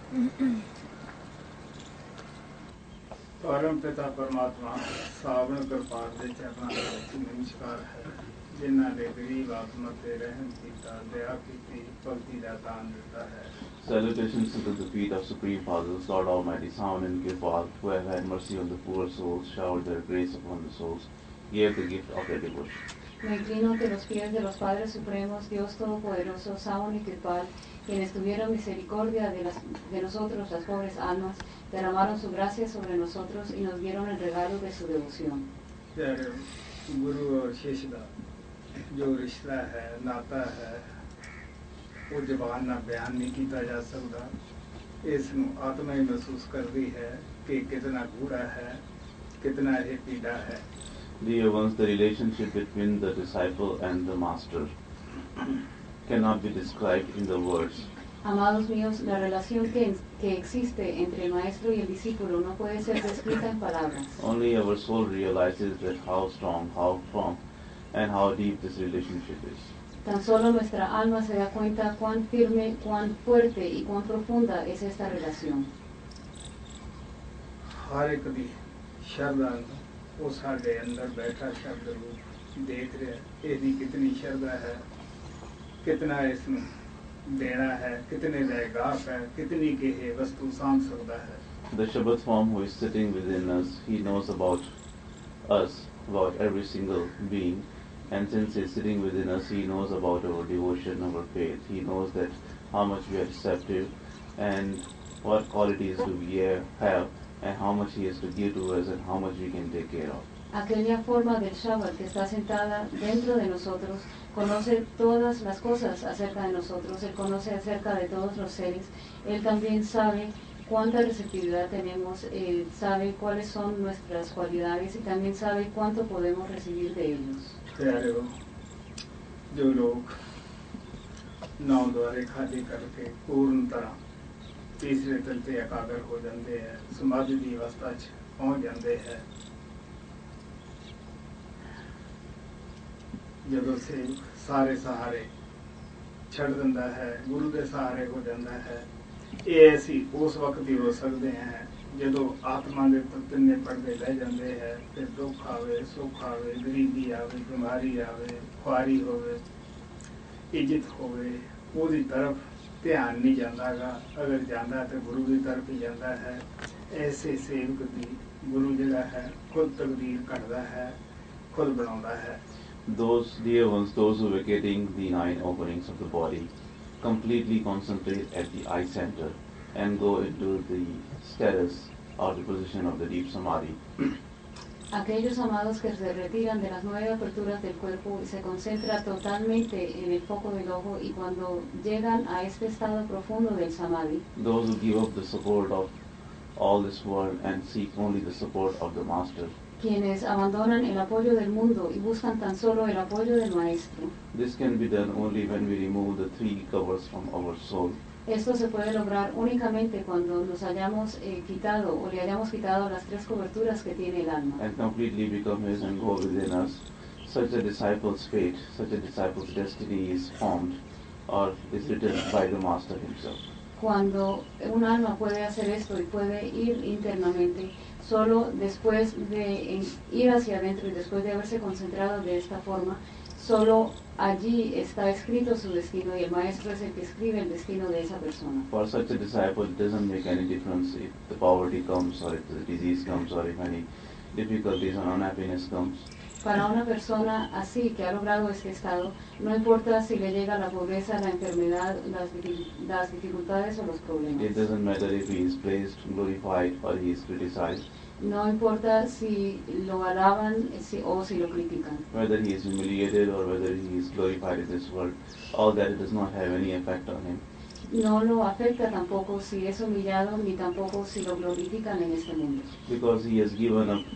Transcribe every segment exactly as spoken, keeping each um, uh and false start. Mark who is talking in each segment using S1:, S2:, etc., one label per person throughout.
S1: परम पिता परमात्मा सावन कृपाल दे चरना नमस्कार है जिन्हों ने गरीब आत्मा ते रहम कीता दया की भक्ति का दान दिता है.
S2: Salutations to the feet of Supreme Fathers, Lord Almighty, Sound and Kirpal, who have had mercy on the poor souls, showered their grace upon the souls, gave the gift of their devotion.
S3: Me inclino ante los pies de los Padres Supremos, Dios Todopoderoso, Saon y Kirpal, quienes tuvieron misericordia de, las, de nosotros, las pobres almas, derramaron su gracia sobre nosotros y nos dieron el regalo de su devoción.
S1: Guru और शिष्य का जो रिश्ता है, नाता है, वो जबान ना बयान नहीं किया जा सकता. इसनू आत्मा ही महसूस करती है कि कितना गूढ़ा है, कितना ही पीड़ा है.
S2: Dear ones, the relationship between the disciple and the master cannot be described in the words.
S3: Amados míos, la relación que, que existe entre el maestro y el discípulo no puede ser descrita en palabras.
S2: Only our soul realizes that how strong, how firm, and how deep this relationship is.
S3: Tan solo nuestra alma se da cuenta cuán firme, cuán fuerte y cuán profunda es esta relación.
S1: हर एक दी श्रद्धा वो साढ़े अंदर बैठा शब्द रूप देख रहे हैं. इसकी कितनी श्रद्धा है, कितना इसमें देना है, कितने गाफ है, कितनी के है वस्तु सांभ सकता है.
S2: The Shabbat form who is sitting within us, he knows about us, about every single being. And since he is sitting within us, he knows about our devotion, our faith. He knows that how much we are receptive and what qualities do we have and how much he has to give to us and how much we can take care of.
S3: Aquella forma del Shabbat que está sentada dentro de nosotros conoce todas las cosas acerca de nosotros. Él conoce acerca de todos los seres. Él también sabe cuánta receptividad tenemos, él sabe cuáles son nuestras cualidades y también sabe cuánto podemos recibir de ellos.
S1: प्यारे हो, जो लोग नौ द्वारे खाली करके पूर्ण तरह तीसरे तल ते एकाग्र हो जाते हैं, समाधि की अवस्था च पहुंच जाते हैं. जदों से सारे सहारे छड़ दिंदा है, गुरु के सहारे हो जाता है. ये ऐसी उस वक्त ही हो सकते हैं जदों आत्मा के तिन्ने पर्दे लह जाते हैं. फिर दुख आवे, सुख आवे, गरीबी आवे, बीमारी आवे, खुआरी होवे, इज्जत होवे, उसकी तरफ ध्यान नहीं जाता गा. अगर जाता तो गुरु की तरफ ही जाता है. ऐसे सेवक की गुरु जगह है खुद तकदीर कटता है, खुद बनाता है.
S2: Those dear ones, those who are getting the nine openings of the body, completely concentrate at the eye center and go into the status or the position of the deep samadhi.
S3: Aquellos amados que se retiran de las nueve aperturas del cuerpo y se concentran totalmente en el foco del ojo y cuando llegan a este estado profundo del samadhi.
S2: Those who give up the support of all this world and seek only the support of the master.
S3: Quienes abandonan el apoyo del mundo y buscan tan solo el apoyo del maestro.
S2: This can be done only when we remove the three covers from our soul.
S3: Esto se puede lograr únicamente cuando nos hayamos eh, quitado o le hayamos quitado las tres coberturas que tiene el alma.
S2: And completely become his and go within us. Such a disciple's fate, such a disciple's destiny is formed or is written by the master himself.
S3: Cuando un alma puede hacer esto y puede ir internamente, solo después de ir hacia adentro y después de haberse concentrado de esta forma, solo allí está escrito su destino y el maestro es el que escribe el destino de esa persona.
S2: For such a disciple, it doesn't make any difference if the poverty comes or if the disease comes or if any difficulties or unhappiness comes.
S3: Para una persona así que ha logrado este estado, no importa si le llega la pobreza, la enfermedad, las, las dificultades o los problemas.
S2: It doesn't matter if he is praised, glorified or he is criticized.
S3: No importa si lo alaban si, o si lo critican.
S2: Whether he is humiliated or whether he is glorified in this world, all that does not have any effect on him.
S3: No lo afecta tampoco si es humillado ni tampoco si lo glorifican en este mundo.
S2: Because he has given up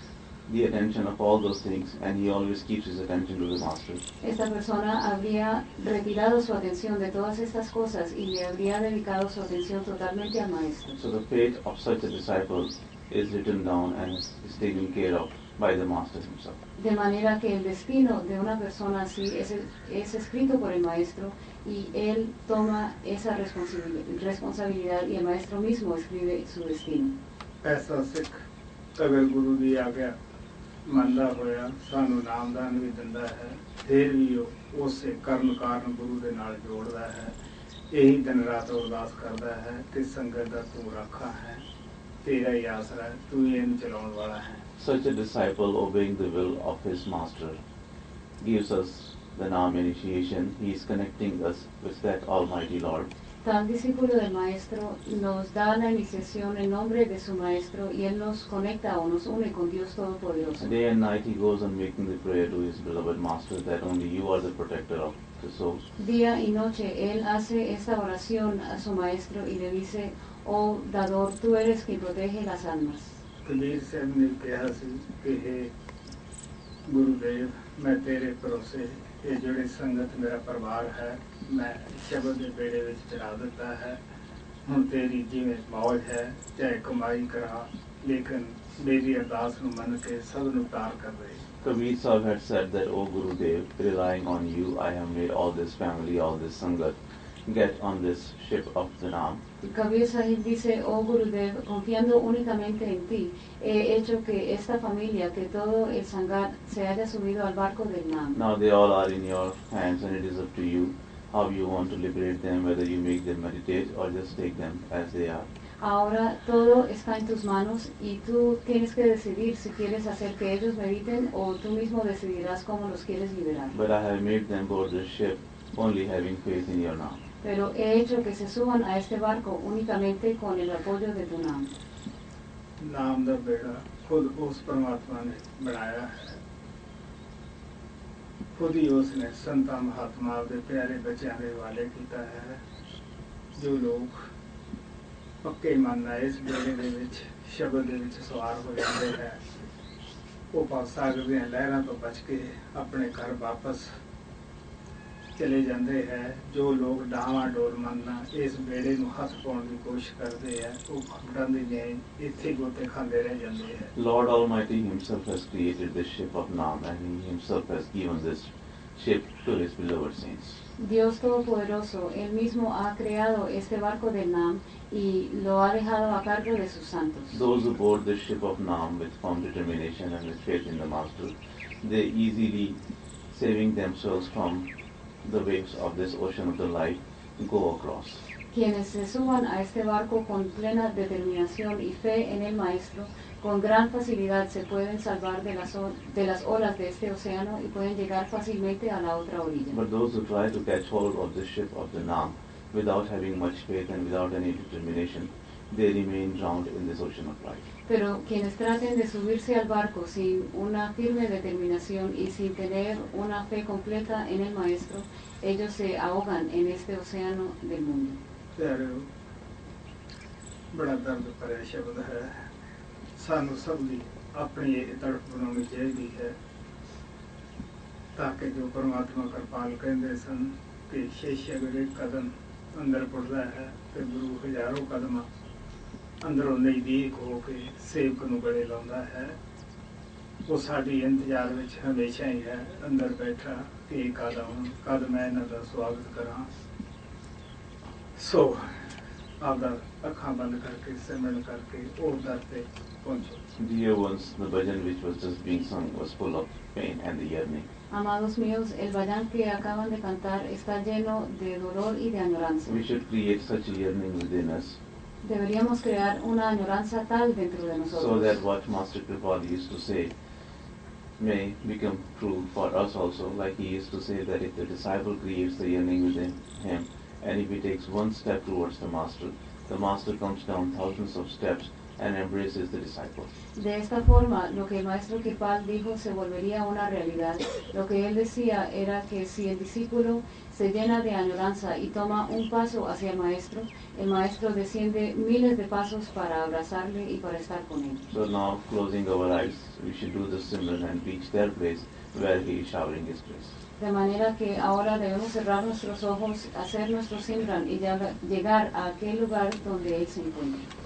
S2: the attention of all those things and he always keeps his attention to the master.
S3: Esta persona habría retirado su atención de todas estas cosas y le habría dedicado su atención totalmente al maestro.
S2: So the fate of such a disciple is written down and is, is taken care of by the Master himself.
S3: De manera que el destino de una persona así es, es escrito por el maestro y él toma esa responsabili- responsabilidad y el maestro mismo escribe su destino.
S1: ਐਸਾ ਸਿੱਖ ਅਗਰ ਗੁਰੂ ਦੀ ਆਗਿਆ ਮੰਨਦਾ ਹੋਇਆ ਸਾਨੂੰ ਨਾਮਦਾਨ ਵੀ ਦਿੰਦਾ ਹੈ, ਫਿਰ ਵੀ ਉਹ ਉਸੇ ਕਰਨ ਕਾਰਨ ਗੁਰੂ ਦੇ ਨਾਲ ਜੋੜਦਾ ਹੈ। ਇਹੀ ਦਿਨ ਰਾਤ ਅਰਦਾਸ ਕਰਦਾ ਹੈ ਕਿ ਸੰਗਤ ਦਾ ਤੂੰ ਰਾਖਾ ਹੈ, ਤੇਰਾ ਹੀ ਆਸਰਾ ਹੈ, ਤੂੰ ਹੀ ਇਹਨੂੰ ਚਲਾਉਣ ਵਾਲਾ ਹੈ।
S2: Such a disciple, obeying the will of his master, gives us the Naam initiation. He is connecting us with that Almighty Lord.
S3: Tal discípulo del maestro nos da la iniciación en nombre de su maestro y él nos conecta o nos une con Dios Todopoderoso.
S2: Day and night he goes on making the prayer to his beloved master that only you are the protector of the soul.
S3: Día y noche él hace esta oración a su maestro y le dice: oh dador, tú eres quien protege las almas.
S1: Kabir ਸਾਹਿਬ ਨੇ ਕਿਹਾ ਸੀ ਕਿ ਹੇ ਗੁਰੂਦੇਵ, ਮੈਂ ਤੇਰੇ ਭਰੋਸੇ ਇਹ ਜਿਹੜੀ ਸੰਗਤ ਮੇਰਾ ਪਰਿਵਾਰ ਹੈ ਮੈਂ ਸ਼ਬਦ ਦੇ ਬੇੜੇ ਵਿੱਚ ਚੜਾ ਦਿੱਤਾ ਹੈ। ਹੁਣ ਤੇਰੀ ਜਿਵੇਂ ਮੌਜ ਹੈ ਚਾਹੇ ਕਮਾਈ ਕਰਾ, ਲੇਕਿਨ ਮੇਰੀ ਅਰਦਾਸ ਨੂੰ ਮੰਨ ਕੇ ਸਭ ਨੂੰ ਤਾਰ ਕਰ ਦੇ।
S2: Kabir Sahib had said that, O Gurudev, relying on you, I have made all this family, all this sangat, get on this ship of the Naam.
S3: Kabir Sahib dice: oh Gurudev, confiando únicamente en ti, he hecho que esta familia, que todo el sangat se haya subido al barco del Naam.
S2: Now they all are in your hands and it is up to you how you want to liberate them, whether you make them meditate or just take them as they are.
S3: Ahora todo está en tus manos y tú tienes que decidir si quieres hacer que ellos mediten o tú mismo decidirás cómo los quieres liberar.
S2: But I have made them board the ship only having faith in your Naam.
S3: Pero he hecho que se suban a este barco únicamente con el apoyo de tu Naam.
S1: ਨਾਮ ਦਾ ਬੇੜਾ ਖੁਦ ਉਸ ਪਰਮਾਤਮਾ ਨੇ ਬਣਾਇਆ ਹੈ, ਖੁਦ ਹੀ ਉਸ ਨੇ ਸੰਤਾਂ ਮਹਾਤਮਾ ਦੇ ਪਿਆਰੇ ਬੱਚਿਆਂ ਦੇ ਹਵਾਲੇ ਕੀਤਾ ਹੈ। ਜੋ ਲੋਕ ਪੱਕੇ ਮਨ ਨਾਲ ਇਸ ਬੇੜੇ ਦੇ ਵਿੱਚ ਸ਼ਬਦ ਦੇ ਵਿੱਚ ਸਵਾਰ ਹੋ ਜਾਂਦੇ ਹੈ, ਉਹ ਭਵ ਸਾਗਰ ਦੀਆਂ ਲਹਿਰਾਂ ਤੋਂ ਬਚ ਕੇ ਆਪਣੇ ਘਰ ਵਾਪਸ ਚਲੇ ਜਾਂਦੇ ਹੈ। ਜੋ ਲੋਕ ਡਾਵਾਂ ਡੋਲ ਮਨ ਨਾਲ ਇਸ ਬੇੜੇ ਨੂੰ ਹੱਥ ਪਾਉਣ ਦੀ ਕੋਸ਼ਿਸ਼ ਕਰਦੇ ਹੈ, ਉਹ ਖਬਰਾਂ ਦੇ ਨੇ ਇੱਥੇ ਗੋਤੇ ਖਾਂਦੇ ਰਹਿ ਜਾਂਦੇ ਹੈ।
S2: Lord Almighty himself has created this ship of Naam and he himself has given this ship to his beloved saints.
S3: Dios Todopoderoso, Él mismo ha creado este barco del Naam y lo ha dejado a cargo de sus santos.
S2: Those who board the ship of Naam with firm determination and with faith in the Master, they easily saving themselves from the waves of this ocean of the life go across.
S3: Quienes se suban a este barco con plena determinación y fe en el Maestro, con gran facilidad se pueden salvar de las, o- de las olas de este océano y pueden llegar fácilmente a la otra orilla.
S2: But those who try to catch hold of the ship of the Naam without having much faith and without any determination, they remain drowned in this ocean of life.
S3: Pero quienes traten de subirse al barco sin una firme determinación y sin tener una fe completa en el Maestro, ellos se ahogan en este océano del mundo.
S1: ਪਿਆਰਿਓ, ਬੜਾ ਦਰਦ ਭਰਿਆ ਸ਼ਬਦ ਹੈ। ਸਾਨੂੰ ਸਭ ਦੀ ਆਪਣੀ ਇਹ ਤੜਪ ਬਣਾਉਣੀ ਚਾਹੀਦੀ ਹੈ ਤਾਂ ਕਿ ਜੋ ਪਰਮਾਤਮਾ ਕਿਰਪਾਲ ਕਹਿੰਦੇ ਸਨ ਕਿ ਸ਼ੇਸ਼ੇ ਅਗਰ ਕਦਮ ਅੰਦਰ ਪੁੱਟਦਾ ਹੈ ਤੇ ਗੁਰੂ ਹਜ਼ਾਰੋਂ ਕਦਮਾਂ ਅੰਦਰੋਂ ਨਜ਼ਦੀਕ ਹੋ ਕੇ ਸੇਵਕ ਨੂੰ ਗਲੇ ਲਾਉਂਦਾ ਹੈ। ਉਹ ਸਾਡੀ ਇੰਤਜ਼ਾਰ ਵਿੱਚ ਹਮੇਸ਼ਾ ਹੀ ਹੈ ਅੰਦਰ ਬੈਠਾ ਕਿ ਇਹ ਕਦਮ ਕਦ ਮੈਂ ਇਹਨਾਂ ਦਾ ਸਵਾਗਤ ਕਰਾਂ। ਸੋ ਆਪਦਾ ਅੱਖਾਂ ਬੰਦ ਕਰਕੇ ਸਿਮਰਨ ਕਰਕੇ ਉਹ ਦਰ ਤੇ ਪਹੁੰਚੋ।
S2: Dear ones, the bhajan which was just being sung was full of pain and yearning.
S3: Amados míos, el bhajan que acaban de cantar está lleno de dolor y de añoranza.
S2: We should create such yearning within us
S3: Deberíamos crear una añoranza tal dentro de
S2: so
S3: nosotros
S2: that what Master Kripal used to say may become true for us also. Like he used to say that if the disciple creates the yearning within him and if he takes one step towards the Master, the Master comes down thousands of steps and embraces the disciple.
S3: De esta forma, lo que el maestro Kirpal dijo se volvería una realidad. Lo que él decía era que si el discípulo se llena de añoranza y toma un paso hacia el maestro, el maestro desciende miles de pasos para abrazarle y para estar con él.
S2: So now, closing our eyes, we should do the Simran and reach their place where he is showering his grace.
S3: De manera que ahora debemos cerrar nuestros ojos, hacer nuestro Simran y llega- llegar a aquel lugar donde él se encuentra.